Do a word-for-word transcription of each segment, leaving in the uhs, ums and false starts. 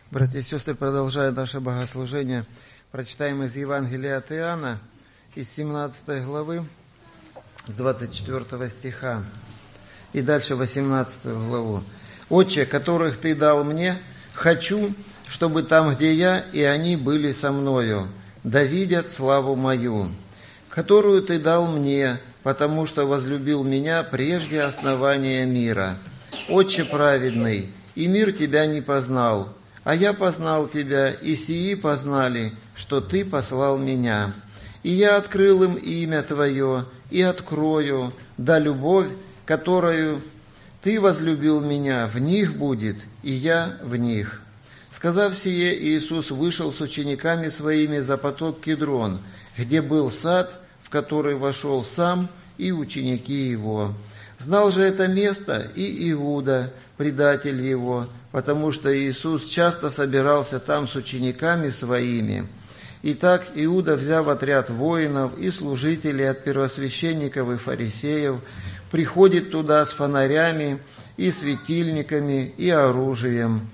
Братья и сестры, продолжая наше богослужение, прочитаем из Евангелия от Иоанна, из семнадцатой главы, с двадцать четвёртого стиха, и дальше восемнадцатую главу. «Отче, которых Ты дал мне, хочу, чтобы там, где я, и они были со мною, да видят славу мою, которую Ты дал мне, потому что возлюбил меня прежде основания мира. Отче праведный, и мир Тебя не познал, а я познал Тебя, и сии познали, что Ты послал меня. И я открыл им имя Твое, и открою, да любовь, которую Ты возлюбил меня, в них будет, и я в них». Сказав сие, Иисус вышел с учениками Своими за поток Кедрон, где был сад, в который вошел сам и ученики Его. Знал же это место и Иуда, предатель Его, потому что Иисус часто собирался там с учениками Своими. Итак, Иуда, взяв отряд воинов и служителей от первосвященников и фарисеев, приходит туда с фонарями и светильниками и оружием.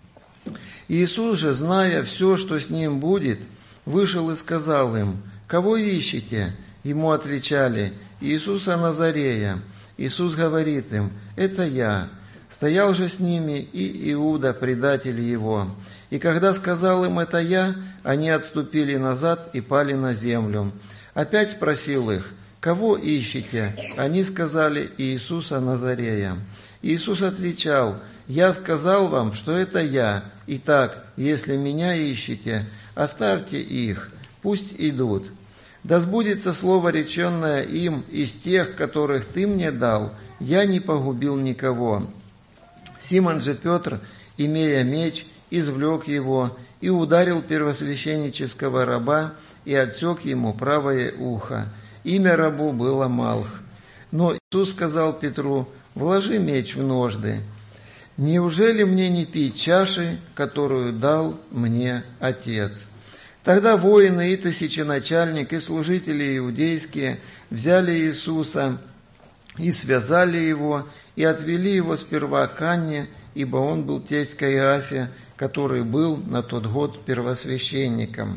Иисус же, зная все, что с ним будет, вышел и сказал им: «Кого ищете?» Ему отвечали: «Иисуса Назарея». Иисус говорит им: «Это я». Стоял же с ними и Иуда, предатель его. И когда сказал им: «Это я», они отступили назад и пали на землю. Опять спросил их: «Кого ищете?» Они сказали: «Иисуса Назарея». Иисус отвечал: «Я сказал вам, что это я. Итак, если меня ищете, оставьте их, пусть идут. Да сбудется слово, реченное им: из тех, которых Ты мне дал, я не погубил никого». Симон же Петр, имея меч, извлек его и ударил первосвященнического раба и отсек ему правое ухо. Имя рабу было Малх. Но Иисус сказал Петру: «Вложи меч в ножды. Неужели мне не пить чаши, которую дал мне Отец?» Тогда воины и тысяченачальник, и служители иудейские взяли Иисуса и связали его, и отвели его сперва к Анне, ибо он был тесть Каиафе, который был на тот год первосвященником.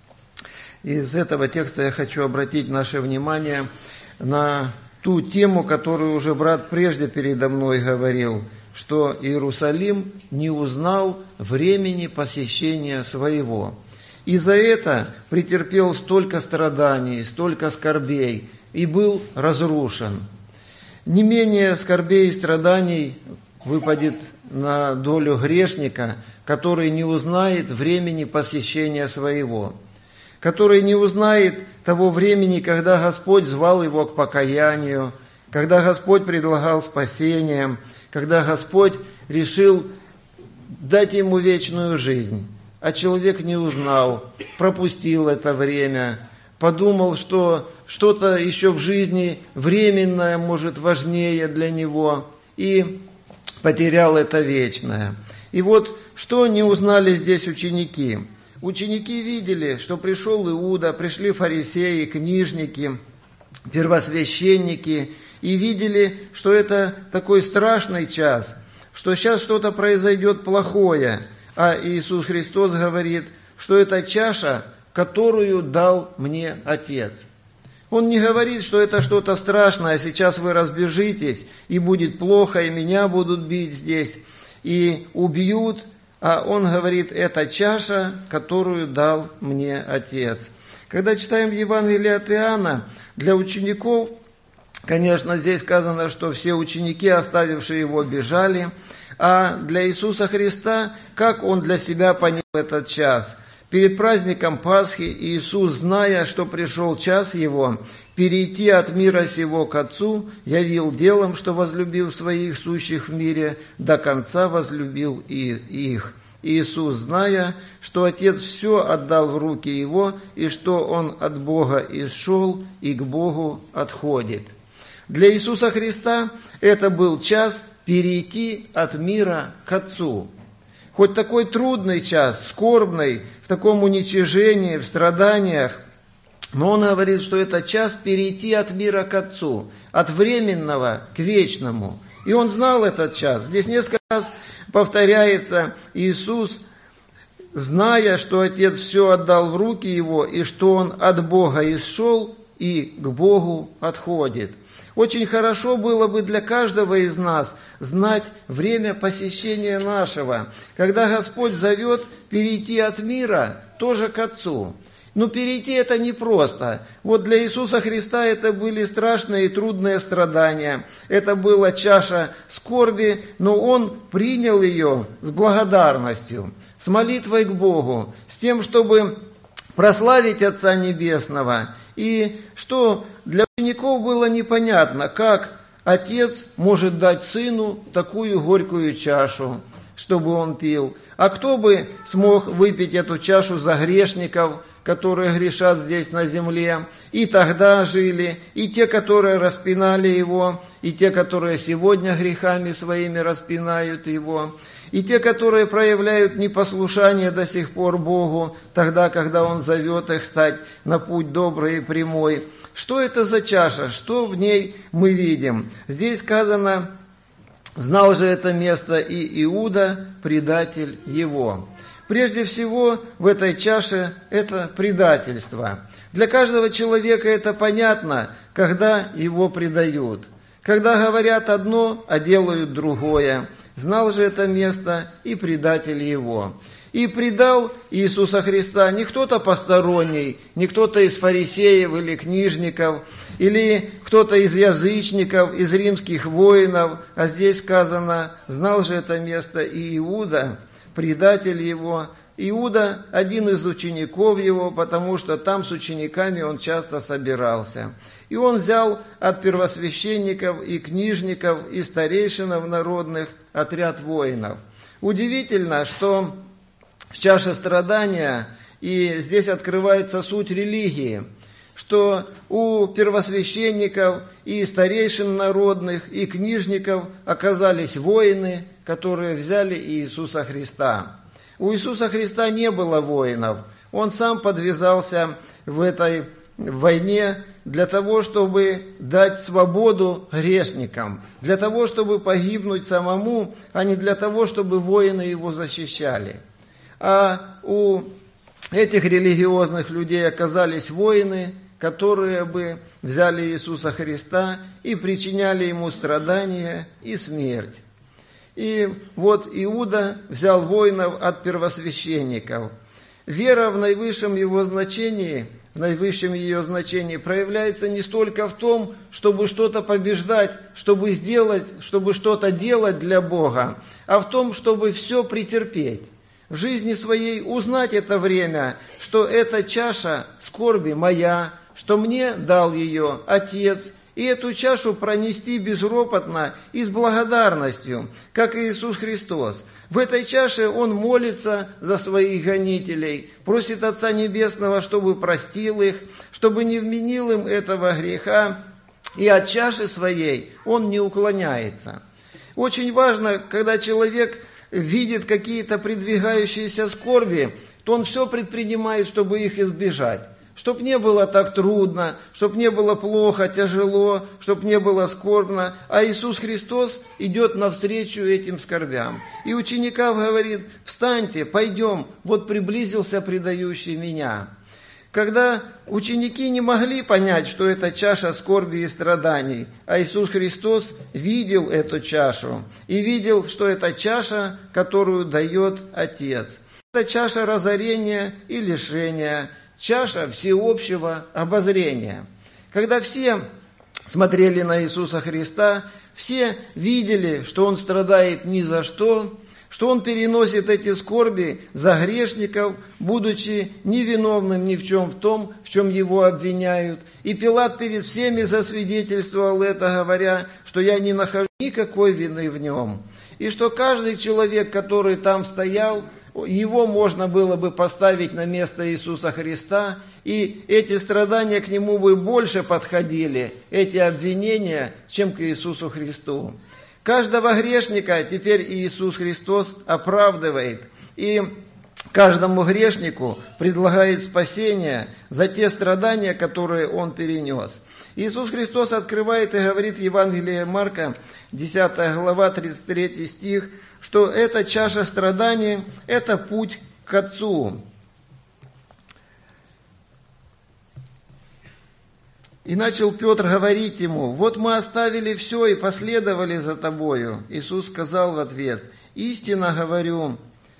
Из этого текста я хочу обратить наше внимание на ту тему, которую уже брат прежде передо мной говорил, что Иерусалим не узнал времени посещения своего. И за это претерпел столько страданий, столько скорбей и был разрушен. Не менее скорбей и страданий выпадет на долю грешника, который не узнает времени посещения своего, который не узнает того времени, когда Господь звал его к покаянию, когда Господь предлагал спасение, когда Господь решил дать ему вечную жизнь. А человек не узнал, пропустил это время, подумал, что что-то еще в жизни временное, может, важнее для него, и потерял это вечное. И вот, что не узнали здесь ученики? Ученики видели, что пришел Иуда, пришли фарисеи, книжники, первосвященники, и видели, что это такой страшный час, что сейчас что-то произойдет плохое. А Иисус Христос говорит, что это чаша, которую дал мне Отец. Он не говорит, что это что-то страшное, сейчас вы разбежитесь, и будет плохо, и меня будут бить здесь, и убьют. А Он говорит, это чаша, которую дал мне Отец. Когда читаем Евангелие от Иоанна, для учеников, конечно, здесь сказано, что все ученики, оставившие Его, бежали. А для Иисуса Христа, как Он для себя понял этот час? Перед праздником Пасхи Иисус, зная, что пришел час Его, перейти от мира сего к Отцу, явил делом, что возлюбил своих сущих в мире, до конца возлюбил и их. Иисус, зная, что Отец все отдал в руки Его, и что Он от Бога исшел и к Богу отходит. Для Иисуса Христа это был час перейти от мира к Отцу. Хоть такой трудный час, скорбный, в таком уничижении, в страданиях, но Он говорит, что это час перейти от мира к Отцу, от временного к вечному. И Он знал этот час. Здесь несколько раз повторяется, Иисус зная, что Отец все отдал в руки Его, и что Он от Бога исшел и к Богу отходит. Очень хорошо было бы для каждого из нас знать время посещения нашего, когда Господь зовет перейти от мира тоже к Отцу. Но перейти это непросто. Вот для Иисуса Христа это были страшные и трудные страдания. Это была чаша скорби, но Он принял ее с благодарностью, с молитвой к Богу, с тем, чтобы прославить Отца Небесного. И что для учеников было непонятно, как Отец может дать Сыну такую горькую чашу, чтобы Он пил. А кто бы смог выпить эту чашу за грешников, которые грешат здесь на земле, и тогда жили, и те, которые распинали Его, и те, которые сегодня грехами своими распинают Его, и те, которые проявляют непослушание до сих пор Богу, тогда, когда Он зовет их стать на путь добрый и прямой. Что это за чаша? Что в ней мы видим? Здесь сказано, знал же это место и Иуда, предатель Его. Прежде всего, в этой чаше это предательство. Для каждого человека это понятно, когда его предают. Когда говорят одно, а делают другое. Знал же это место и предатель Его. И предал Иисуса Христа не кто-то посторонний, не кто-то из фарисеев или книжников, или кто-то из язычников, из римских воинов, а здесь сказано, знал же это место и Иуда, предатель Его. Иуда – один из учеников Его, потому что там с учениками Он часто собирался. И Он взял от первосвященников и книжников, и старейшинов народных отряд воинов. Удивительно, что в чаше страдания, и здесь открывается суть религии, что у первосвященников и старейшин народных, и книжников оказались воины, которые взяли Иисуса Христа. У Иисуса Христа не было воинов. Он сам подвязался в этой войне для того, чтобы дать свободу грешникам, для того, чтобы погибнуть самому, а не для того, чтобы воины его защищали. А у этих религиозных людей оказались воины, которые бы взяли Иисуса Христа и причиняли Ему страдания и смерть. И вот Иуда взял воинов от первосвященников. Вера в наивысшем его значении, в наивысшем ее значении проявляется не столько в том, чтобы что-то побеждать, чтобы сделать, чтобы что-то делать для Бога, а в том, чтобы все претерпеть. В жизни своей узнать это время, что эта чаша скорби моя, что мне дал ее Отец, и эту чашу пронести безропотно и с благодарностью, как и Иисус Христос. В этой чаше Он молится за своих гонителей, просит Отца Небесного, чтобы простил их, чтобы не вменил им этого греха, и от чаши своей Он не уклоняется. Очень важно, когда человек видит какие-то придвигающиеся скорби, то он все предпринимает, чтобы их избежать. Чтоб не было так трудно, чтоб не было плохо, тяжело, чтоб не было скорбно. А Иисус Христос идет навстречу этим скорбям. И ученикам говорит, встаньте, пойдем, вот приблизился предающий меня. Когда ученики не могли понять, что это чаша скорби и страданий, а Иисус Христос видел эту чашу и видел, что это чаша, которую дает Отец. Это чаша разорения и лишения, чаша всеобщего обозрения. Когда все смотрели на Иисуса Христа, все видели, что Он страдает ни за что, что Он переносит эти скорби за грешников, будучи невиновным ни в чем в том, в чем Его обвиняют. И Пилат перед всеми засвидетельствовал это, говоря, что я не нахожу никакой вины в Нем. И что каждый человек, который там стоял, его можно было бы поставить на место Иисуса Христа, и эти страдания к Нему бы больше подходили, эти обвинения, чем к Иисусу Христу. Каждого грешника теперь Иисус Христос оправдывает, и каждому грешнику предлагает спасение за те страдания, которые он перенес. Иисус Христос открывает и говорит в Евангелии Марка, десятая глава, тридцать третий стих, что эта чаша страданий – это путь к отцу. И начал Петр говорить ему: вот мы оставили все и последовали за тобою. Иисус сказал в ответ: истинно говорю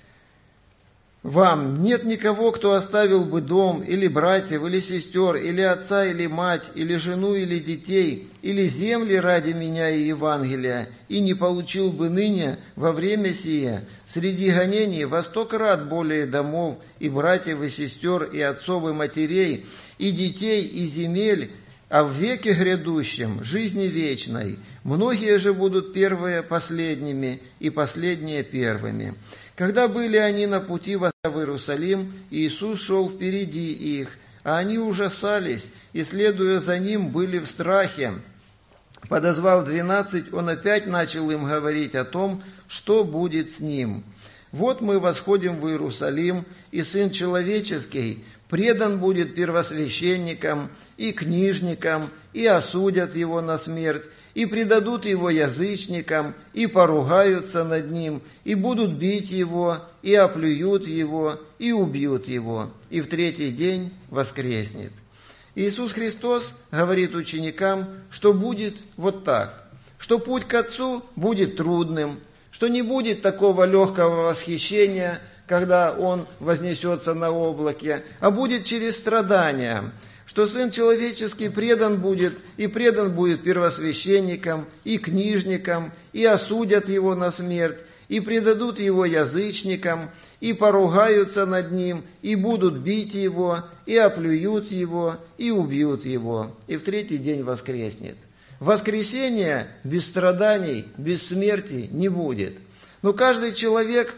вам, нет никого, кто оставил бы дом, или братьев, или сестер, или отца, или мать, или жену, или детей, или земли ради меня и Евангелия, и не получил бы ныне во время сие среди гонений во сто крат более домов, и братьев, и сестер, и отцов, и матерей, и детей, и земель, а в веке грядущем жизни вечной. Многие же будут первые последними, и последние первыми. Когда были они на пути в Иерусалим, Иисус шел впереди их, а они ужасались, и, следуя за ним, были в страхе. Подозвав двенадцать, он опять начал им говорить о том, что будет с ним. «Вот мы восходим в Иерусалим, и Сын Человеческий предан будет первосвященникам и книжникам, и осудят его на смерть, и предадут его язычникам, и поругаются над ним, и будут бить его, и оплюют его, и убьют его, и в третий день воскреснет». Иисус Христос говорит ученикам, что будет вот так, что путь к Отцу будет трудным, что не будет такого легкого восхищения, когда Он вознесется на облаке, а будет через страдания, что Сын Человеческий предан будет, и предан будет первосвященникам, и книжникам, и осудят Его на смерть, и предадут Его язычникам, и поругаются над Ним, и будут бить Его, и оплюют Его, и убьют Его, и в третий день воскреснет. Воскресения без страданий, без смерти не будет. Но каждый человек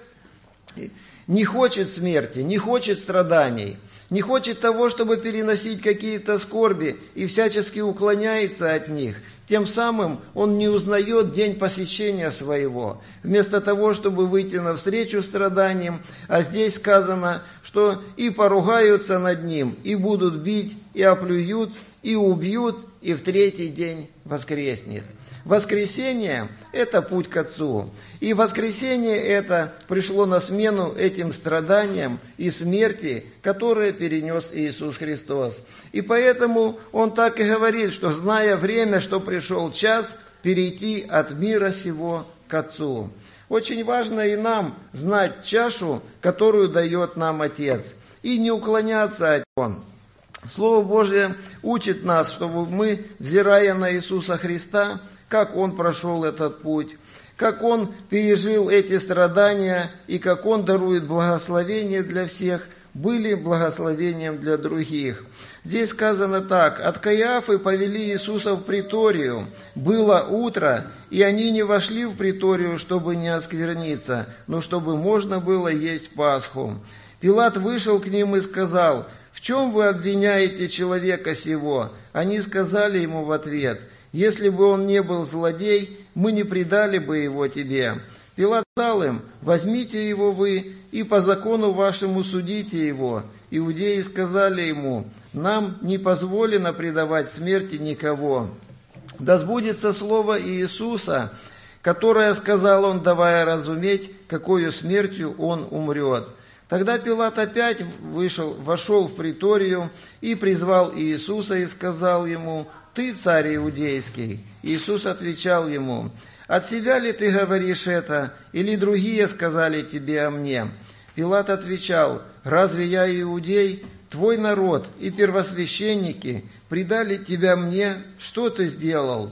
не хочет смерти, не хочет страданий, не хочет того, чтобы переносить какие-то скорби, и всячески уклоняется от них. Тем самым он не узнает день посещения своего. Вместо того, чтобы выйти навстречу страданиям, а здесь сказано, что и поругаются над ним, и будут бить, и оплюют, и убьют, и в третий день воскреснет. Воскресение – это путь к Отцу. И воскресение это пришло на смену этим страданиям и смерти, которые перенес Иисус Христос. И поэтому Он так и говорит, что, зная время, что пришел час, перейти от мира сего к Отцу. Очень важно и нам знать чашу, которую дает нам Отец, и не уклоняться от Него. Слово Божие учит нас, чтобы мы, взирая на Иисуса Христа, как Он прошел этот путь, как Он пережил эти страдания и как Он дарует благословение для всех, были благословением для других. Здесь сказано так: «От Каиафы повели Иисуса в приторию. Было утро, и они не вошли в приторию, чтобы не оскверниться, но чтобы можно было есть Пасху. Пилат вышел к ним и сказал: в чем вы обвиняете человека сего? Они сказали ему в ответ: если бы он не был злодей, мы не предали бы его тебе. Пилат сказал им: возьмите его вы и по закону вашему судите его. Иудеи сказали ему: нам не позволено предавать смерти никого. Да сбудется слово Иисуса, которое сказал он, давая разуметь, какою смертью он умрет. Тогда Пилат опять вышел, вошел в приторию и призвал Иисуса и сказал ему: ты царь иудейский? Иисус отвечал ему: от себя ли ты говоришь это, или другие сказали тебе о мне? Пилат отвечал: разве я иудей? Твой народ и первосвященники предали тебя мне, что ты сделал?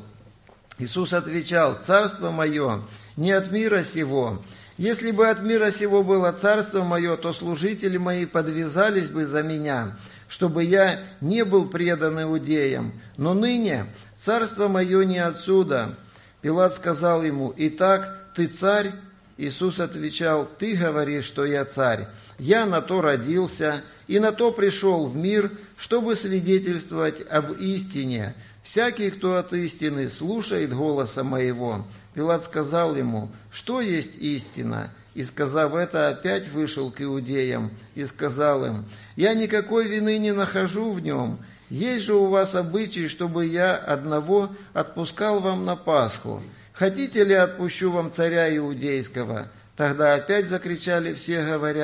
Иисус отвечал: царство мое не от мира сего. Если бы от мира сего было царство мое, то служители мои подвязались бы за меня, чтобы я не был предан иудеям. Но ныне царство мое не отсюда. Пилат сказал ему: итак, ты царь? Иисус отвечал: ты говоришь, что я царь. Я на то родился и на то пришел в мир, чтобы свидетельствовать об истине. Всякий, кто от истины слушает голоса моего. Пилат сказал ему: что есть истина? И, сказав это, опять вышел к иудеям и сказал им: я никакой вины не нахожу в нем. Есть же у вас обычай, чтобы я одного отпускал вам на Пасху. Хотите ли, отпущу вам царя иудейского? Тогда опять закричали все, говоря: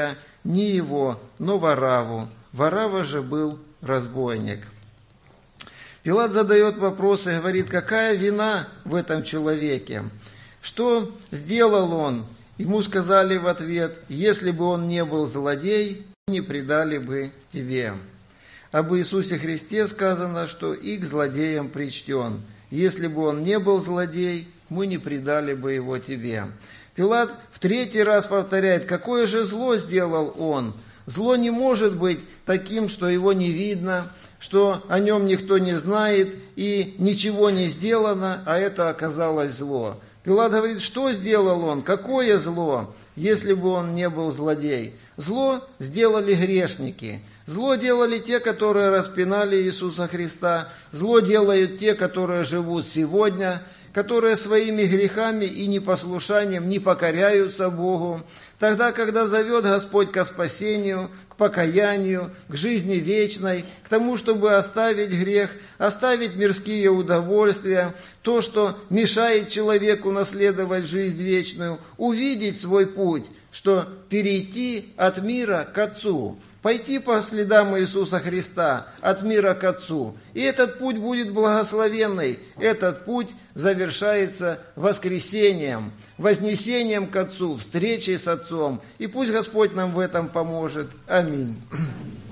не его, но Варавву. Варавва же был разбойник. Пилат задает вопрос и говорит, какая вина в этом человеке? Что сделал он? Ему сказали в ответ, если бы он не был злодей, не предали бы тебе. Об Иисусе Христе сказано, что и к злодеям причтен. Если бы он не был злодей, мы не предали бы его тебе. Пилат в третий раз повторяет, какое же зло сделал он? Зло не может быть таким, что его не видно, что о нем никто не знает и ничего не сделано, а это оказалось зло. Пилат говорит, что сделал он? Какое зло, если бы он не был злодей? Зло сделали грешники. Зло делали те, которые распинали Иисуса Христа. Зло делают те, которые живут сегодня, которые своими грехами и непослушанием не покоряются Богу. Тогда, когда зовет Господь ко спасению, к покаянию, к жизни вечной, к тому, чтобы оставить грех, оставить мирские удовольствия, то, что мешает человеку наследовать жизнь вечную, увидеть свой путь, что перейти от мира к Отцу, пойти по следам Иисуса Христа от мира к Отцу. И этот путь будет благословенный. Этот путь завершается воскресением, вознесением к Отцу, встречей с Отцом. И пусть Господь нам в этом поможет. Аминь.